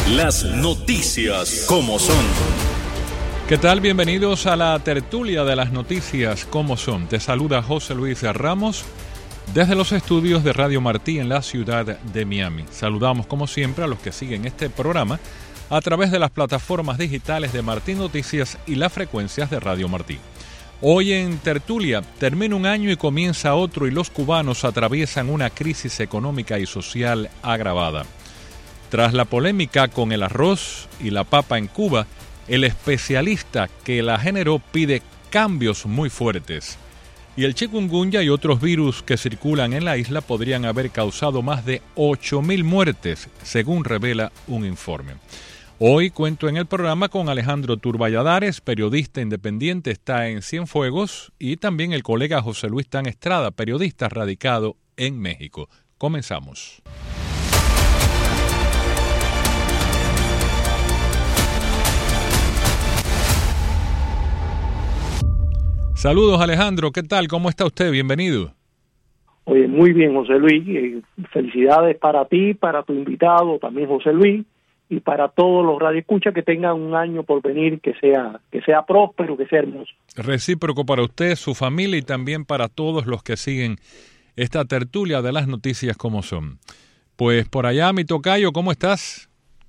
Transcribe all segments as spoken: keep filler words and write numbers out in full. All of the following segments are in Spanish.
Las noticias como son. ¿Qué tal? Bienvenidos a la tertulia de las noticias como son. Te saluda José Luis Ramos desde los estudios de Radio Martí en la ciudad de Miami. Saludamos como siempre a los que siguen este programa a través de las plataformas digitales de Martí Noticias y las frecuencias de Radio Martí. Hoy en tertulia termina un año y comienza otro y los cubanos atraviesan una crisis económica y social agravada. Tras la polémica con el arroz y la papa en Cuba, el especialista que la generó pide cambios muy fuertes. Y el chikungunya y otros virus que circulan en la isla podrían haber causado más de ocho mil muertes, según revela un informe. Hoy cuento en el programa con Alejandro Turballadares, periodista independiente, está en Cienfuegos, y también el colega José Luis Tan Estrada, periodista radicado en México. Comenzamos. Saludos, Alejandro. ¿Qué tal? ¿Cómo está usted? Bienvenido. Oye, muy bien, José Luis. Eh, felicidades para ti, para tu invitado, también José Luis, y para todos los radioescuchas que tengan un año por venir que sea que sea próspero, que sea hermoso. Recíproco para usted, su familia y también para todos los que siguen esta tertulia de las noticias como son. Pues por allá, mi tocayo, ¿cómo estás?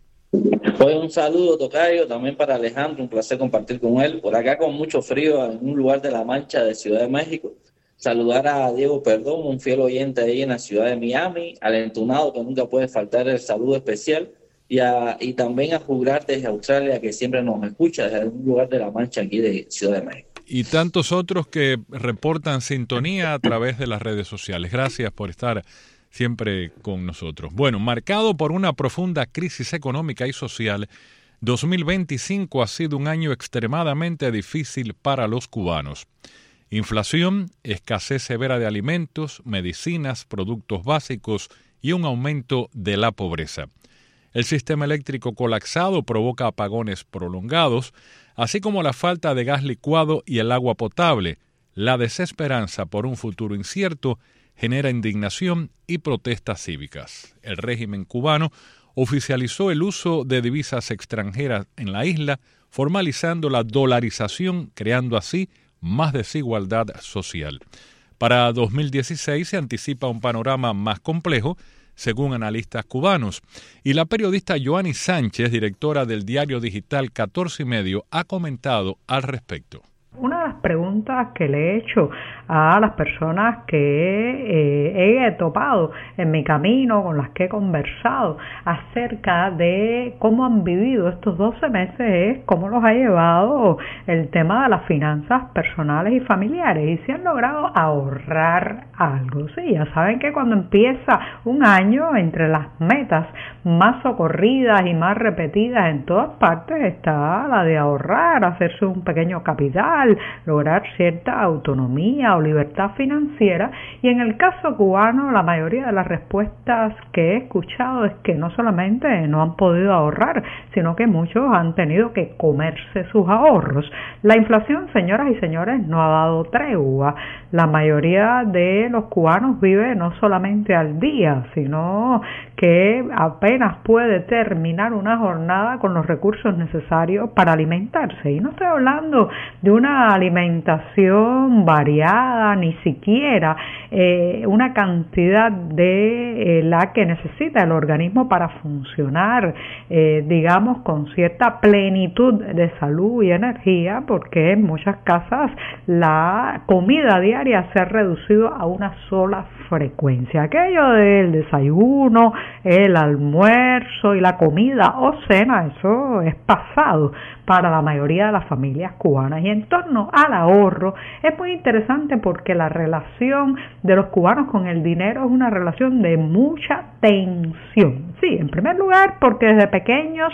Pues un saludo, tocayo, también para Alejandro, un placer compartir con él. Por acá con mucho frío en un lugar de La Mancha de Ciudad de México. Saludar a Diego Perdón, un fiel oyente ahí en la ciudad de Miami, al entunado que nunca puede faltar el saludo especial, y, a, y también a Jugar desde Australia, que siempre nos escucha desde un lugar de La Mancha aquí de Ciudad de México. Y tantos otros que reportan sintonía a través de las redes sociales. Gracias por estar siempre con nosotros. Bueno, marcado por una profunda crisis económica y social, dos mil veinticinco ha sido un año extremadamente difícil para los cubanos. Inflación, escasez severa de alimentos, medicinas, productos básicos y un aumento de la pobreza. El sistema eléctrico colapsado provoca apagones prolongados, así como la falta de gas licuado y el agua potable. La desesperanza por un futuro incierto genera indignación y protestas cívicas. El régimen cubano oficializó el uso de divisas extranjeras en la isla, formalizando la dolarización, creando así más desigualdad social. Para dos mil dieciséis se anticipa un panorama más complejo, según analistas cubanos, y la periodista Joanny Sánchez, directora del diario digital catorce y medio, ha comentado al respecto. Una de las preguntas que le he hecho a las personas que eh, he topado en mi camino, con las que he conversado acerca de cómo han vivido estos doce meses, es cómo los ha llevado el tema de las finanzas personales y familiares y si han logrado ahorrar algo. Sí, ya saben que cuando empieza un año, entre las metas más socorridas y más repetidas en todas partes está la de ahorrar, hacerse un pequeño capital, lograr cierta autonomía o libertad financiera, y en el caso cubano la mayoría de las respuestas que he escuchado es que no solamente no han podido ahorrar, sino que muchos han tenido que comerse sus ahorros. La inflación, señoras y señores, no ha dado tregua. La mayoría de los cubanos vive no solamente al día, sino que apenas puede terminar una jornada con los recursos necesarios para alimentarse. Y no estoy hablando de una alimentación variada, ni siquiera eh, una cantidad de eh, la que necesita el organismo para funcionar, eh, digamos, con cierta plenitud de salud y energía, porque en muchas casas la comida diaria se ha reducido a una sola frecuencia. Aquello del desayuno, el almuerzo y la comida o cena, eso es pasado para la mayoría de las familias cubanas. Y en torno al ahorro es muy interesante porque la relación de los cubanos con el dinero es una relación de mucha tensión. Sí, en primer lugar porque desde pequeños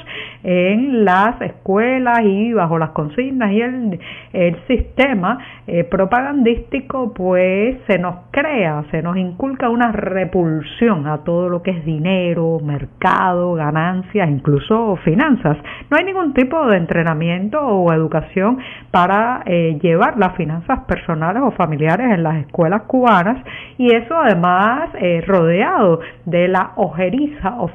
en las escuelas y bajo las consignas y el, el sistema eh, propagandístico pues se nos crea, se nos inculca una repulsión a todo lo que es dinero, mercado, ganancias, incluso finanzas. No hay ningún tipo de entrenamiento o educación para eh, llevar las finanzas personales o familiares en las escuelas cubanas, y eso además eh, rodeado de la ojeriza oficial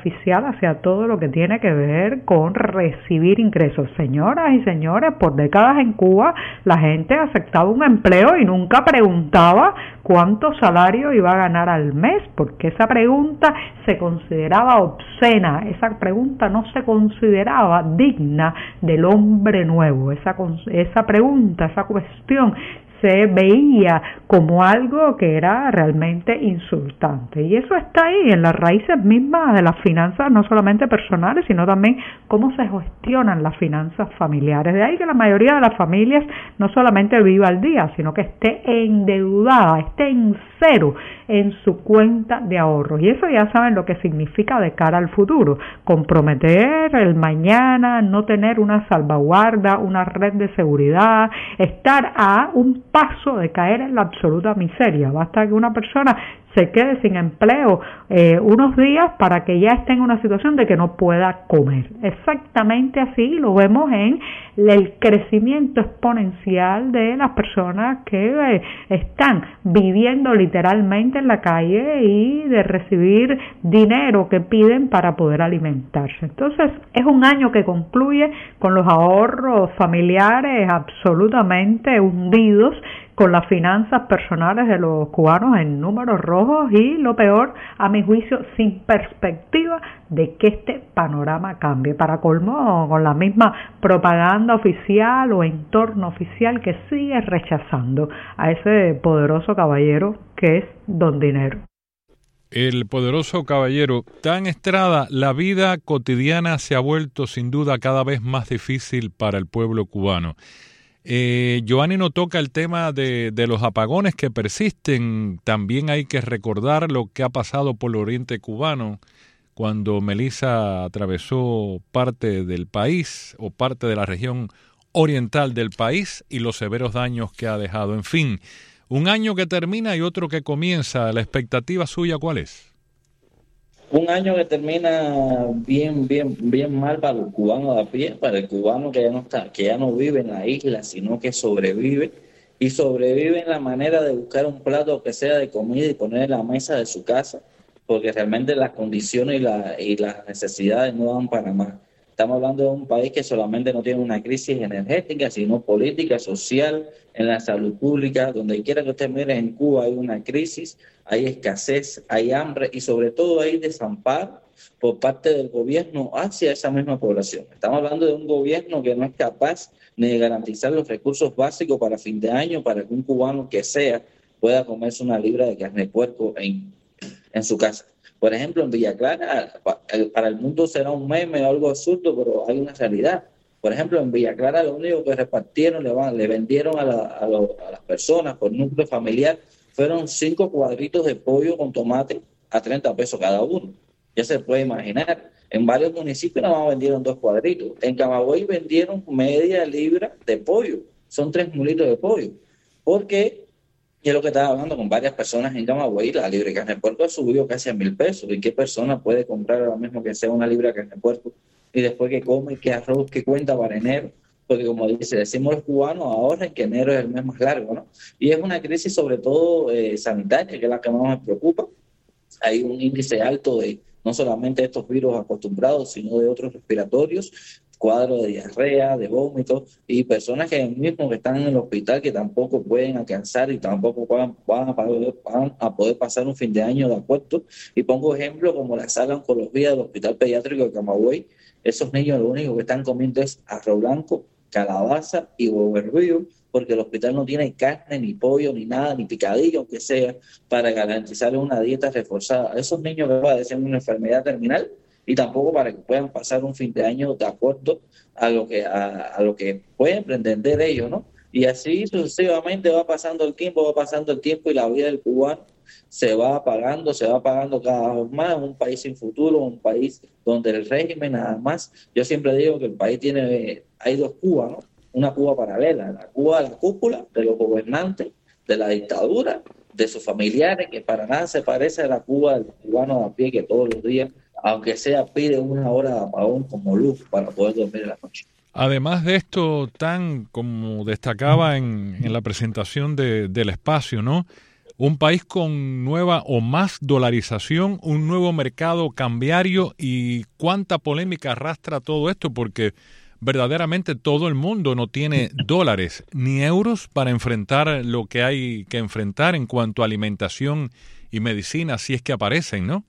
oficial hacia todo lo que tiene que ver con recibir ingresos. Señoras y señores, por décadas en Cuba la gente aceptaba un empleo y nunca preguntaba cuánto salario iba a ganar al mes, porque esa pregunta se consideraba obscena, esa pregunta no se consideraba digna del hombre nuevo, esa, esa pregunta, esa cuestión se veía como algo que era realmente insultante. Y eso está ahí, en las raíces mismas de las finanzas, no solamente personales, sino también cómo se gestionan las finanzas familiares. De ahí que la mayoría de las familias no solamente viva al día, sino que esté endeudada, esté en cero en su cuenta de ahorros. Y eso ya saben lo que significa de cara al futuro. Comprometer el mañana, no tener una salvaguarda, una red de seguridad, estar a un paso de caer en la absoluta miseria. Basta que una persona se quede sin empleo eh, unos días para que ya esté en una situación de que no pueda comer. Exactamente así lo vemos en el crecimiento exponencial de las personas que eh, están viviendo literalmente en la calle y de recibir dinero que piden para poder alimentarse. Entonces es un año que concluye con los ahorros familiares absolutamente hundidos, con las finanzas personales de los cubanos en números rojos y, lo peor, a mi juicio, sin perspectiva de que este panorama cambie. Para colmo, con la misma propaganda oficial o entorno oficial que sigue rechazando a ese poderoso caballero que es Don Dinero. El poderoso caballero. Tan Estrada, la vida cotidiana se ha vuelto sin duda cada vez más difícil para el pueblo cubano. Eh, Giovanni no toca el tema de, de los apagones que persisten. También hay que recordar lo que ha pasado por el oriente cubano cuando Melissa atravesó parte del país o parte de la región oriental del país y los severos daños que ha dejado. En fin, un año que termina y otro que comienza. ¿La expectativa suya cuál es? Un año que termina bien, bien, bien mal para los cubanos de a pie, para el cubano que ya no está, que ya no vive en la isla, sino que sobrevive, y sobrevive en la manera de buscar un plato que sea de comida y poner en la mesa de su casa, porque realmente las condiciones y, la, y las necesidades no dan para más. Estamos hablando de un país que solamente no tiene una crisis energética, sino política, social, en la salud pública. Donde quiera que usted mire en Cuba hay una crisis, hay escasez, hay hambre y sobre todo hay desamparo por parte del gobierno hacia esa misma población. Estamos hablando de un gobierno que no es capaz ni de garantizar los recursos básicos para fin de año para que un cubano que sea pueda comerse una libra de carne de puerco en, en su casa. Por ejemplo, en Villa Clara, para el mundo será un meme o algo absurdo, pero hay una realidad. Por ejemplo, en Villa Clara lo único que repartieron, le, van, le vendieron a, la, a, lo, a las personas por núcleo familiar, fueron cinco cuadritos de pollo con tomate a treinta pesos cada uno. Ya se puede imaginar. En varios municipios nada más vendieron dos cuadritos. En Camagüey vendieron media libra de pollo. Son tres mulitos de pollo. Porque... Y es lo que estaba hablando con varias personas en Camagüey, la libra de carne de puerco ha subido casi a mil pesos. ¿Y qué persona puede comprar ahora mismo que sea una libra de carne de puerco? Y después que come, que arroz, que cuenta para enero. Porque como dice, decimos los cubanos, ahorren que enero es el mes más largo, ¿no? Y es una crisis sobre todo eh, sanitaria, que es la que más me preocupa. Hay un índice alto de no solamente estos virus acostumbrados, sino de otros respiratorios, cuadros de diarrea, de vómitos, y personas que mismo que están en el hospital que tampoco pueden alcanzar y tampoco van, van, a poder, van a poder pasar un fin de año de acuerdo. Y pongo ejemplo como la sala de oncología del Hospital Pediátrico de Camagüey. Esos niños lo único que están comiendo es arroz blanco, calabaza y huevo hervido, porque el hospital no tiene carne, ni pollo, ni nada, ni picadillo, aunque sea, para garantizarles una dieta reforzada a esos niños que padecen una enfermedad terminal, y tampoco para que puedan pasar un fin de año de acuerdo a lo que a, a lo que pueden pretender ellos, ¿no? Y así sucesivamente va pasando el tiempo, va pasando el tiempo y la vida del cubano se va apagando, se va apagando cada vez más. Un país sin futuro, un país donde el régimen nada más, yo siempre digo que el país tiene, hay dos Cubas, ¿no? Una Cuba paralela, la Cuba de la cúpula, de los gobernantes, de la dictadura, de sus familiares, que para nada se parece a la Cuba del cubano de a pie que todos los días, aunque sea, pide una hora de apagón como luz para poder dormir en la noche. Además de esto, tan como destacaba en, en la presentación de, del espacio, ¿no? un país con nueva o más dolarización, un nuevo mercado cambiario, y cuánta polémica arrastra todo esto, porque verdaderamente todo el mundo no tiene dólares ni euros para enfrentar lo que hay que enfrentar en cuanto a alimentación y medicina, si es que aparecen, ¿no?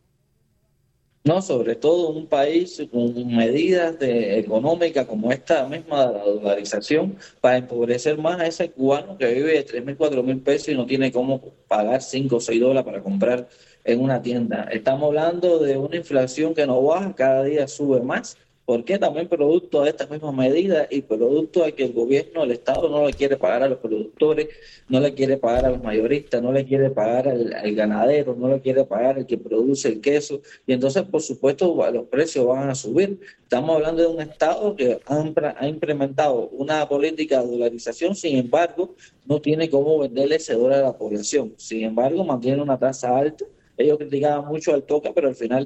No, sobre todo un país con medidas de, económicas como esta misma de la dolarización para empobrecer más a ese cubano que vive de tres mil, cuatro mil pesos y no tiene cómo pagar cinco o seis dólares para comprar en una tienda. Estamos hablando de una inflación que no baja, cada día sube más. ¿Por qué? También producto de estas mismas medidas y producto de que el gobierno, el Estado no le quiere pagar a los productores, no le quiere pagar a los mayoristas, no le quiere pagar al, al ganadero, no le quiere pagar al que produce el queso, y entonces por supuesto los precios van a subir. Estamos hablando de un Estado que ha, ha implementado una política de dolarización, sin embargo no tiene cómo venderle ese dólar a la población, sin embargo mantiene una tasa alta. Ellos criticaban mucho al toque, pero al final...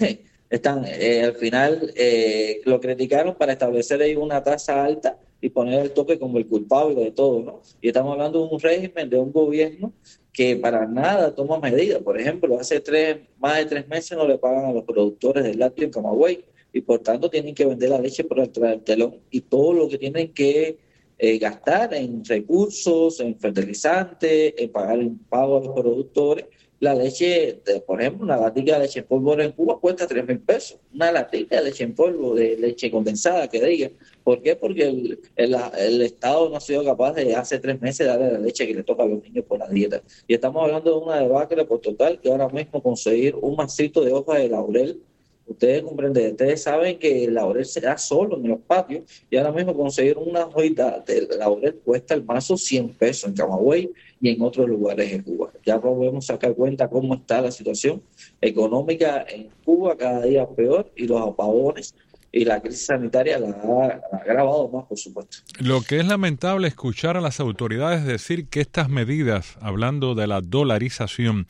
Están, eh, al final eh, lo criticaron para establecer ahí una tasa alta y poner el toque como el culpable de todo, ¿no? Y estamos hablando de un régimen, de un gobierno que para nada toma medidas. Por ejemplo, hace tres, más de tres meses no le pagan a los productores del lácteo en Camagüey y por tanto tienen que vender la leche por detrás del telón, y todo lo que tienen que eh, gastar en recursos, en fertilizantes, en pagar el pago a los productores. La leche, de, por ejemplo, una latica de leche en polvo en Cuba cuesta tres mil pesos. Una latica de leche en polvo, de leche condensada, que diga. ¿Por qué? Porque el, el, el Estado no ha sido capaz de hace tres meses darle la leche que le toca a los niños por la dieta. Y estamos hablando de una debacle por total, que ahora mismo conseguir un masito de hoja de laurel, ustedes comprenden, ustedes saben que el laurel se da solo en los patios, y ahora mismo conseguir una hojita de laurel cuesta el mazo cien pesos en Camagüey y en otros lugares de Cuba. Ya podemos sacar cuenta cómo está la situación económica en Cuba, cada día peor, y los apagones y la crisis sanitaria la ha, la ha agravado más, por supuesto. Lo que es lamentable escuchar a las autoridades decir que estas medidas, hablando de la dolarización,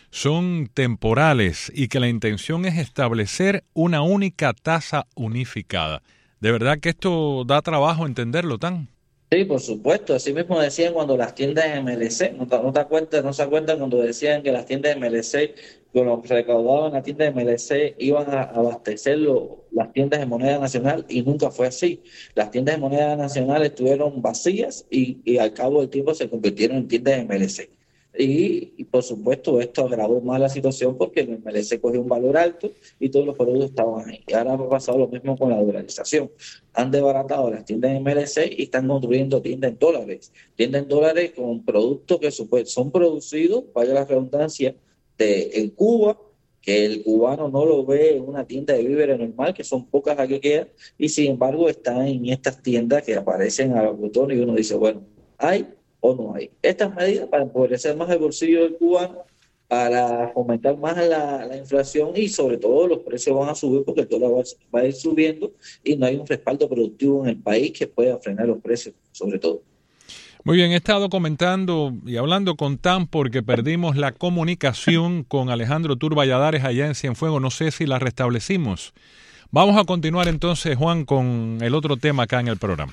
son temporales y que la intención es establecer una única tasa unificada. ¿De verdad que esto da trabajo entenderlo, Tan? Sí, por supuesto. Así mismo decían cuando las tiendas M L C, no te, no te cuentas, no se cuentan cuando decían que las tiendas M L C, con lo que recaudaban las tiendas M L C, iban a abastecer lo, las tiendas de moneda nacional, y nunca fue así. Las tiendas de moneda nacional estuvieron vacías y, y al cabo del tiempo se convirtieron en tiendas de M L C. Y, y por supuesto esto agravó más la situación porque el M L C cogió un valor alto y todos los productos estaban ahí. Y ahora ha pasado lo mismo con la dolarización. Han desbaratado las tiendas de M L C y están construyendo tiendas en dólares. Tiendas en dólares con productos que son producidos, vaya la redundancia, de, en Cuba, que el cubano no lo ve en una tienda de víveres normal, que son pocas las que quedan, y sin embargo están en estas tiendas que aparecen a los botones y uno dice, bueno, hay o no hay. Estas medidas para empobrecer más el bolsillo del cubano, para fomentar más la, la inflación, y sobre todo los precios van a subir porque el dólar va, va a ir subiendo y no hay un respaldo productivo en el país que pueda frenar los precios, sobre todo. Muy bien, he estado comentando y hablando con Tan porque perdimos la comunicación con Alejandro Tour Valladares allá en Cienfuegos. No sé si la restablecimos. Vamos a continuar entonces, Juan, con el otro tema acá en el programa.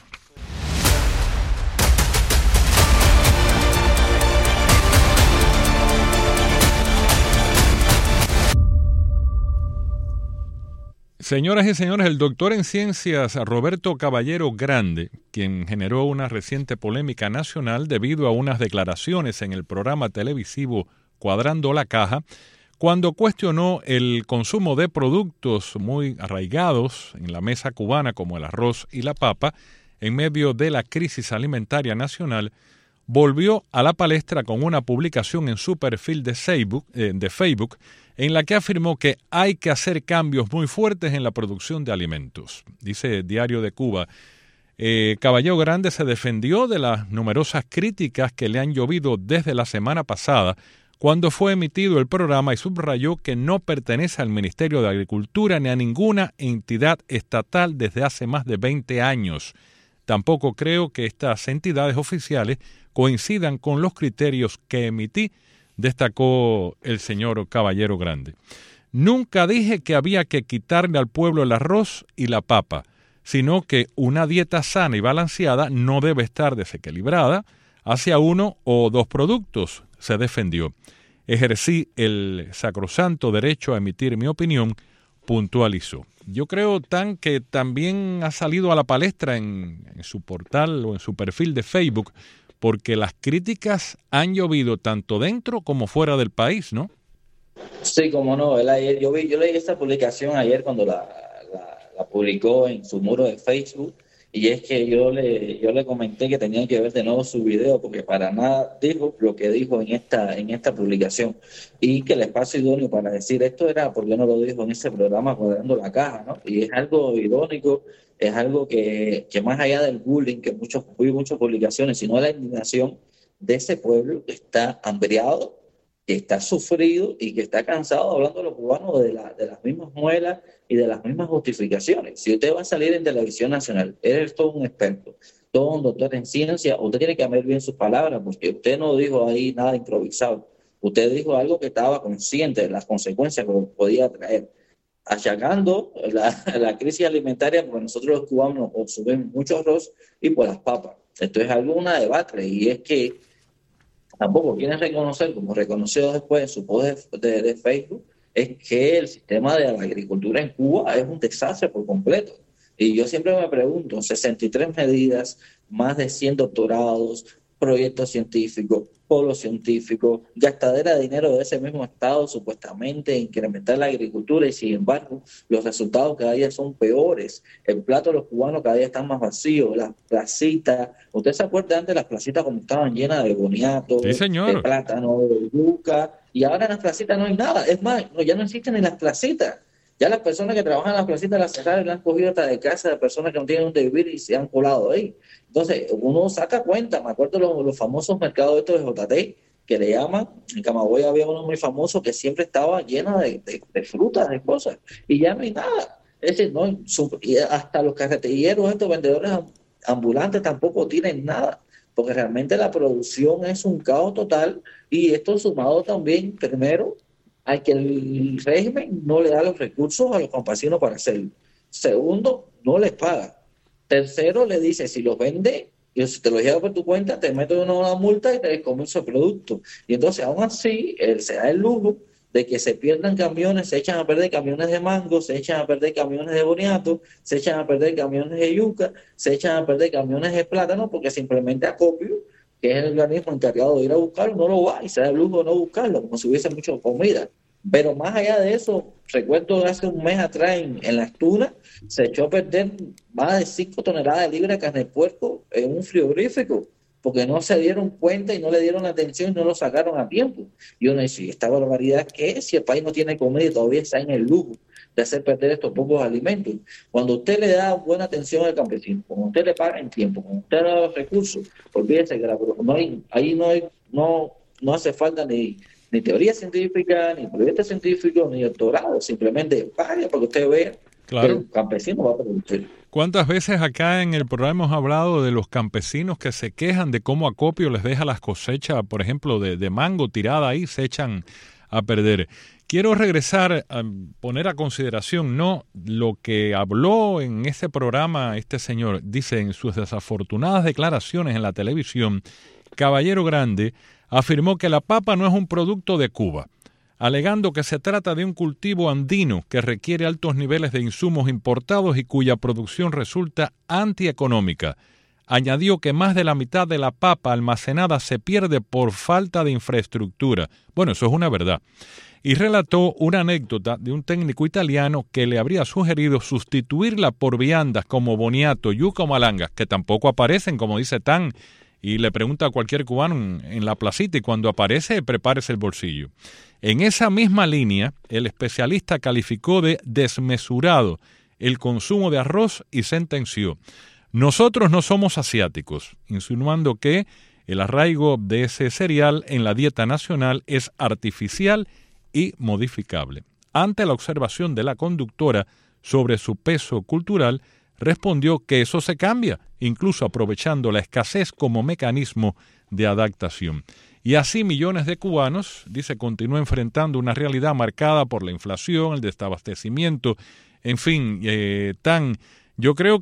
Señoras y señores, el doctor en ciencias Roberto Caballero Grande, quien generó una reciente polémica nacional debido a unas declaraciones en el programa televisivo Cuadrando la Caja, cuando cuestionó el consumo de productos muy arraigados en la mesa cubana como el arroz y la papa en medio de la crisis alimentaria nacional, volvió a la palestra con una publicación en su perfil de Facebook, eh, de Facebook en la que afirmó que hay que hacer cambios muy fuertes en la producción de alimentos. Dice Diario de Cuba, eh, Caballero Grande se defendió de las numerosas críticas que le han llovido desde la semana pasada, cuando fue emitido el programa, y subrayó que no pertenece al Ministerio de Agricultura ni a ninguna entidad estatal desde hace más de veinte años. Tampoco creo que estas entidades oficiales coincidan con los criterios que emití, destacó el señor Caballero Grande. Nunca dije que había que quitarle al pueblo el arroz y la papa, sino que una dieta sana y balanceada no debe estar desequilibrada hacia uno o dos productos. se defendió. Ejercí el sacrosanto derecho a emitir mi opinión, puntualizó. Yo creo, Tan, que también ha salido a la palestra en, en su portal o en su perfil de Facebook, porque las críticas han llovido tanto dentro como fuera del país, ¿no? Sí, como no. Él ayer, yo vi, yo leí esta publicación ayer cuando la, la, la publicó en su muro de Facebook, y es que yo le, yo le comenté que tenían que ver de nuevo su video, porque para nada dijo lo que dijo en esta, en esta publicación, y que el espacio idóneo para decir esto era porque no lo dijo en ese programa Cuadrando la Caja, ¿no? Y es algo irónico, es algo que, que más allá del bullying, que muchos, muchas publicaciones, sino la indignación de ese pueblo que está hambriado, que está sufrido y que está cansado, hablando de los cubanos, de, la, de las mismas muelas y de las mismas justificaciones. Si usted va a salir en televisión nacional, eres todo un experto, todo un doctor en ciencia, usted tiene que cambiar bien sus palabras, porque usted no dijo ahí nada improvisado. Usted dijo algo que estaba consciente de las consecuencias que podía traer, achacando la, la crisis alimentaria, porque nosotros los cubanos consumimos mucho arroz y por las papas. Esto es algo, una debacle, y es que tampoco quieren reconocer, como reconoció después en su post de, de, de Facebook, es que el sistema de la agricultura en Cuba es un desastre por completo. Y yo siempre me pregunto, sesenta y tres medidas, más de cien doctorados, proyectos científicos, polos científicos, gastadera de dinero de ese mismo Estado supuestamente, incrementar la agricultura, y sin embargo los resultados cada día son peores. El plato de los cubanos cada día está más vacío, las placitas, ¿usted se acuerda antes las placitas como estaban llenas de boniato, sí, señor, de plátano, de yuca? Y ahora en las placitas no hay nada, es más, no, ya no existen ni las placitas. Ya las personas que trabajan en las placitas de las cerradas le han cogido hasta de casa de personas que no tienen donde vivir y se han colado ahí. Entonces, uno saca cuenta, me acuerdo los, los famosos mercados estos de J T, que le llaman, en Camagüey había uno muy famoso que siempre estaba lleno de, de, de frutas, de cosas, y ya no hay nada. Es decir, no, su, y hasta los carretilleros, estos vendedores ambulantes tampoco tienen nada, porque realmente la producción es un caos total, y esto sumado también, primero, a que el régimen no le da los recursos a los campesinos para hacerlo. Segundo, no les paga. Tercero, le dice, si los vende, y si te lo llevas por tu cuenta, te meto en una multa y te descomienzo el producto. Y entonces, aún así, él se da el lujo de que se pierdan camiones, se echan a perder camiones de mango, se echan a perder camiones de boniato, se echan a perder camiones de yuca, se echan a perder camiones de plátano, porque simplemente Acopio, que es el organismo encargado de ir a buscarlo, no lo va y se da el lujo de no buscarlo, como si hubiese mucha comida. Pero más allá de eso, recuerdo hace un mes atrás en, en Las Tunas, se echó a perder más de cinco toneladas de libra de carne de puerco en un frigorífico, porque no se dieron cuenta y no le dieron atención y no lo sacaron a tiempo. Y uno dice, ¿esta barbaridad qué es? Si el país no tiene comida y todavía está en el lujo de hacer perder estos pocos alimentos. Cuando usted le da buena atención al campesino, cuando usted le paga en tiempo, cuando usted le da los recursos, olvídese que la, no hay, ahí no, hay, no, no hace falta ni... ni teoría científica, ni proyecto científico, ni doctorado, simplemente vaya para que usted vea, claro, que el campesino va a producir. ¿Cuántas veces acá en el programa hemos hablado de los campesinos que se quejan de cómo Acopio les deja las cosechas, por ejemplo, de, de mango tirada ahí, se echan a perder? Quiero regresar a poner a consideración no lo que habló en este programa este señor. Dice en sus desafortunadas declaraciones en la televisión, Caballero Grande afirmó que la papa no es un producto de Cuba, alegando que se trata de un cultivo andino que requiere altos niveles de insumos importados y cuya producción resulta antieconómica. Añadió que más de la mitad de la papa almacenada se pierde por falta de infraestructura. Bueno, eso es una verdad. Y relató una anécdota de un técnico italiano que le habría sugerido sustituirla por viandas como boniato, yuca o malanga, que tampoco aparecen, como dice Tan, y le pregunta a cualquier cubano en la placita y cuando aparece, prepárese el bolsillo. En esa misma línea, el especialista calificó de desmesurado el consumo de arroz y sentenció: nosotros no somos asiáticos, insinuando que el arraigo de ese cereal en la dieta nacional es artificial y modificable. Ante la observación de la conductora sobre su peso cultural, respondió que eso se cambia, incluso aprovechando la escasez como mecanismo de adaptación. Y así millones de cubanos, dice, continúan enfrentando una realidad marcada por la inflación, el desabastecimiento, en fin, eh, tan... Yo creo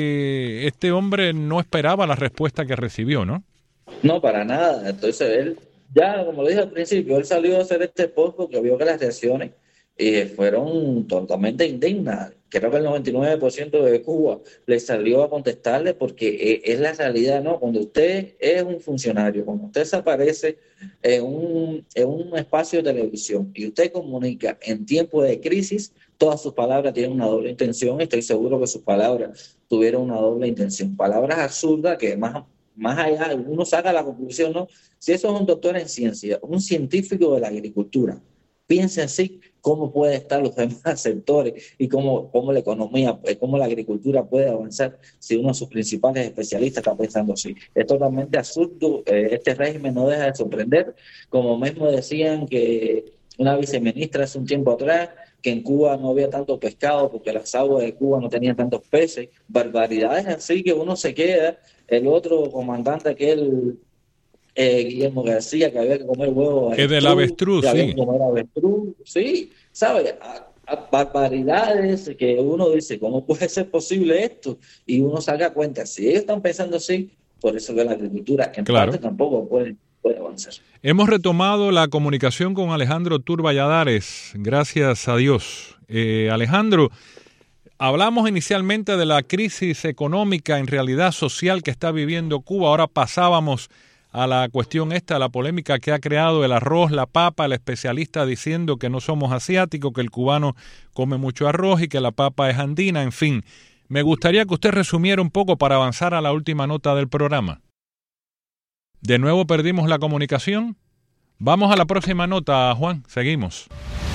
que este hombre no esperaba la respuesta que recibió, ¿no? No, para nada. Entonces él Ya, como lo dije al principio, él salió a hacer este post porque vio que las reacciones eh, fueron totalmente indignas. Creo que el noventa y nueve por ciento de Cuba le salió a contestarle porque eh, es la realidad, ¿no? Cuando usted es un funcionario, cuando usted se aparece en un, en un espacio de televisión y usted comunica en tiempo de crisis, todas sus palabras tienen una doble intención. Estoy seguro que sus palabras tuvieron una doble intención. Palabras absurdas que más, más allá, uno saca la conclusión, ¿no? Si eso es un doctor en ciencia, un científico de la agricultura, piensa así, cómo puede estar los demás sectores y cómo, cómo la economía, cómo la agricultura puede avanzar si uno de sus principales especialistas está pensando así. Es totalmente absurdo. Eh, este régimen no deja de sorprender. Como mismo decían que una viceministra hace un tiempo atrás, que en Cuba no había tanto pescado porque las aguas de Cuba no tenían tantos peces, barbaridades así que uno se queda. El otro comandante, aquel eh, Guillermo García, que había que comer huevos que del avestruz, que había sí. que comer avestruz, sí, ¿sabes? A, a barbaridades que uno dice, ¿cómo puede ser posible esto? Y uno saca cuenta, si ellos están pensando así, por eso que la agricultura en Claro. parte tampoco puede, puede avanzar. Hemos retomado la comunicación con Alejandro Tour Valladares, gracias a Dios. Eh, Alejandro, hablamos inicialmente de la crisis económica, en realidad social, que está viviendo Cuba. Ahora pasábamos a la cuestión esta, la polémica que ha creado el arroz, la papa, el especialista diciendo que no somos asiáticos, que el cubano come mucho arroz y que la papa es andina, en fin. Me gustaría que usted resumiera un poco para avanzar a la última nota del programa. De nuevo perdimos la comunicación. Vamos a la próxima nota, Juan. Seguimos.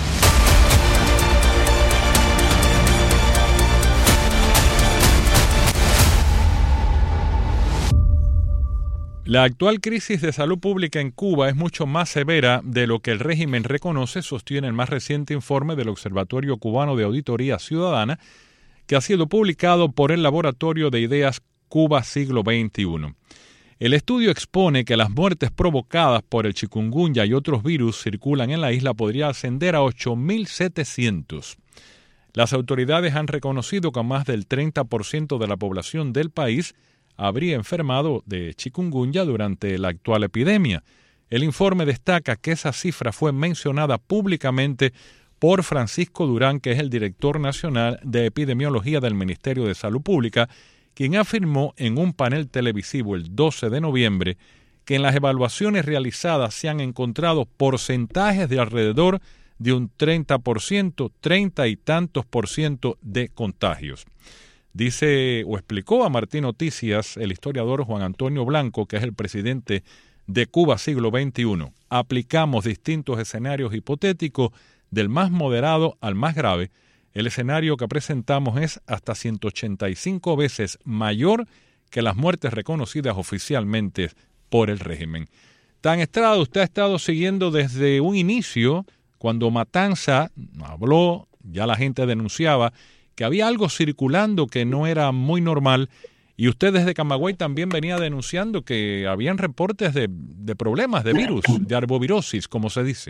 La actual crisis de salud pública en Cuba es mucho más severa de lo que el régimen reconoce, sostiene el más reciente informe del Observatorio Cubano de Auditoría Ciudadana, que ha sido publicado por el Laboratorio de Ideas Cuba Siglo veintiuno. El estudio expone que las muertes provocadas por el chikungunya y otros virus circulan en la isla podría ascender a ocho mil setecientos. Las autoridades han reconocido que más del treinta por ciento de la población del país habría enfermado de chikungunya durante la actual epidemia. El informe destaca que esa cifra fue mencionada públicamente por Francisco Durán, que es el director nacional de epidemiología del Ministerio de Salud Pública, quien afirmó en un panel televisivo el doce de noviembre que en las evaluaciones realizadas se han encontrado porcentajes de alrededor de un treinta por ciento, treinta y tantos por ciento de contagios. Dice o explicó a Martín Noticias el historiador Juan Antonio Blanco, que es el presidente de Cuba Siglo veintiuno. Aplicamos distintos escenarios hipotéticos del más moderado al más grave. El escenario que presentamos es hasta ciento ochenta y cinco veces mayor que las muertes reconocidas oficialmente por el régimen. Tan Estrada, usted ha estado siguiendo desde un inicio, cuando Matanza habló, ya la gente denunciaba que había algo circulando que no era muy normal, y usted desde Camagüey también venía denunciando que habían reportes de, de problemas de virus, de arbovirosis, como se dice.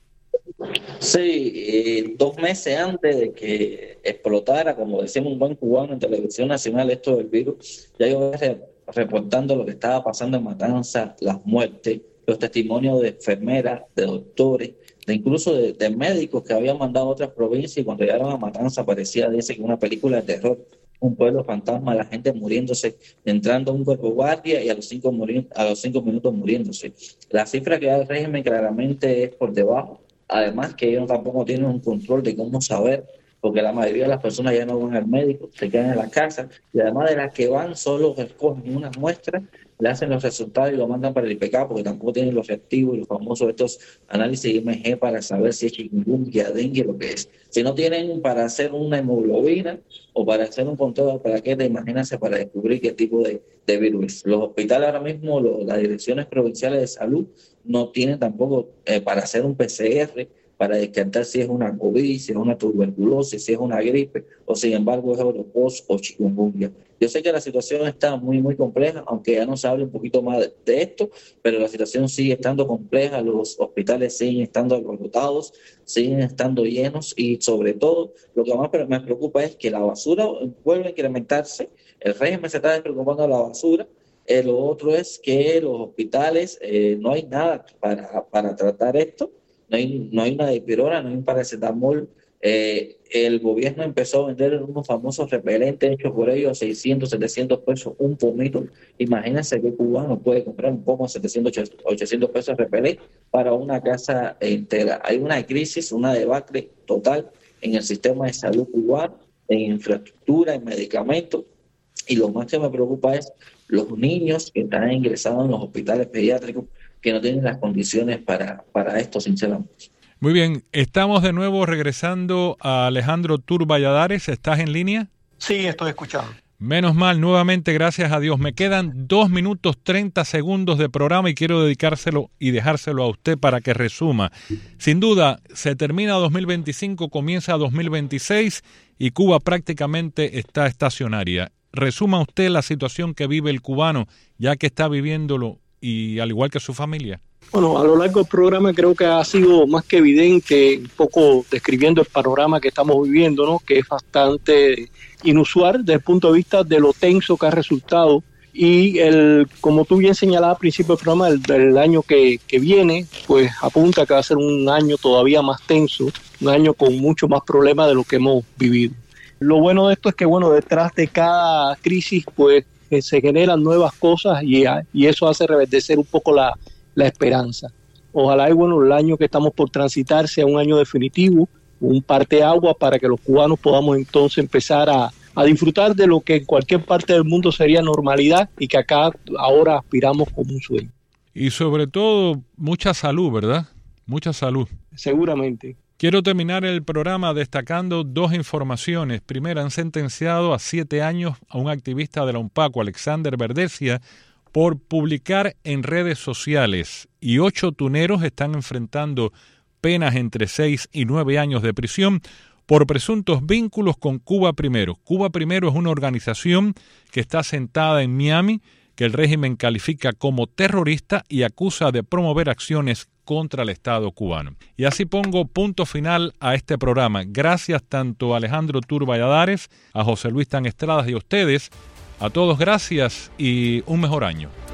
Sí, eh, dos meses antes de que explotara, como decimos un buen cubano en televisión nacional, esto del virus, ya yo iba reportando lo que estaba pasando en Matanzas, las muertes, los testimonios de enfermeras, de doctores, de incluso de, de médicos que habían mandado a otras provincias, y cuando llegaron a Matanzas parecía, dice, que una película de terror, un pueblo fantasma, la gente muriéndose, entrando a un cuerpo guardia y a los cinco, muri- a los cinco minutos muriéndose. La cifra que da el régimen claramente es por debajo. Además que ellos tampoco tienen un control de cómo saber, porque la mayoría de las personas ya no van al médico, se quedan en la casa, y además de las que van solo recogen unas muestras, le hacen los resultados y lo mandan para el I P K, porque tampoco tienen los reactivos y los famosos estos análisis I M G para saber si es chikungunya, dengue, lo que es. Si no tienen para hacer una hemoglobina o para hacer un conteo de plaquetas, imagínense para descubrir qué tipo de, de virus. Los hospitales ahora mismo, los, las direcciones provinciales de salud, no tienen tampoco eh, para hacer un P C R, para descartar si es una COVID, si es una tuberculosis, si es una gripe, o sin embargo es Europos o chikungunya. Yo sé que la situación está muy, muy compleja, aunque ya no se hable un poquito más de, de esto, pero la situación sigue estando compleja, los hospitales siguen estando abarrotados, siguen estando llenos, y sobre todo, lo que más me preocupa es que la basura vuelve a incrementarse, el régimen se está despreocupando de la basura, Eh, lo otro es que los hospitales eh, no hay nada para, para tratar esto, no hay, no hay una dipirona, no hay un paracetamol. Eh, el gobierno empezó a vender unos famosos repelentes hechos por ellos a seiscientos, setecientos pesos un pomito. Imagínense que cubano puede comprar un pomo a setecientos, ochocientos pesos repelente para una casa entera. Hay una crisis, una debacle total en el sistema de salud cubano, en infraestructura, en medicamentos, y lo más que me preocupa es los niños que están ingresados en los hospitales pediátricos que no tienen las condiciones para, para esto, sinceramente. Muy bien, estamos de nuevo regresando a Alejandro Tour Valladares. ¿Estás en línea? Sí, estoy escuchando. Menos mal, nuevamente, gracias a Dios. Me quedan dos minutos treinta segundos de programa y quiero dedicárselo y dejárselo a usted para que resuma. Sin duda, se termina dos mil veinticinco, comienza dos mil veintiséis y Cuba prácticamente está estacionaria. Resuma usted la situación que vive el cubano, ya que está viviéndolo y al igual que su familia. Bueno, a lo largo del programa creo que ha sido más que evidente, un poco describiendo el panorama que estamos viviendo, ¿no? Que es bastante inusual desde el punto de vista de lo tenso que ha resultado. Y el, como tú bien señalabas al principio del programa, el, el año que, que viene, pues apunta que va a ser un año todavía más tenso, un año con mucho más problemas de lo que hemos vivido. Lo bueno de esto es que, bueno, detrás de cada crisis, pues eh, se generan nuevas cosas y, y eso hace reverdecer un poco la, la esperanza. Ojalá y, bueno, el año que estamos por transitar sea un año definitivo, un parteaguas para que los cubanos podamos entonces empezar a, a disfrutar de lo que en cualquier parte del mundo sería normalidad y que acá ahora aspiramos como un sueño. Y sobre todo, mucha salud, ¿verdad? Mucha salud. Seguramente. Quiero terminar el programa destacando dos informaciones. Primero, han sentenciado a siete años a un activista de la UNPACO, Alexander Verdesia, por publicar en redes sociales, y ocho tuneros están enfrentando penas entre seis y nueve años de prisión por presuntos vínculos con Cuba Primero. Cuba Primero es una organización que está sentada en Miami, que el régimen califica como terrorista y acusa de promover acciones contra el Estado cubano. Y así pongo punto final a este programa. Gracias tanto a Alejandro Tour Valladares, a José Luis Tan Estradas y a ustedes. A todos gracias y un mejor año.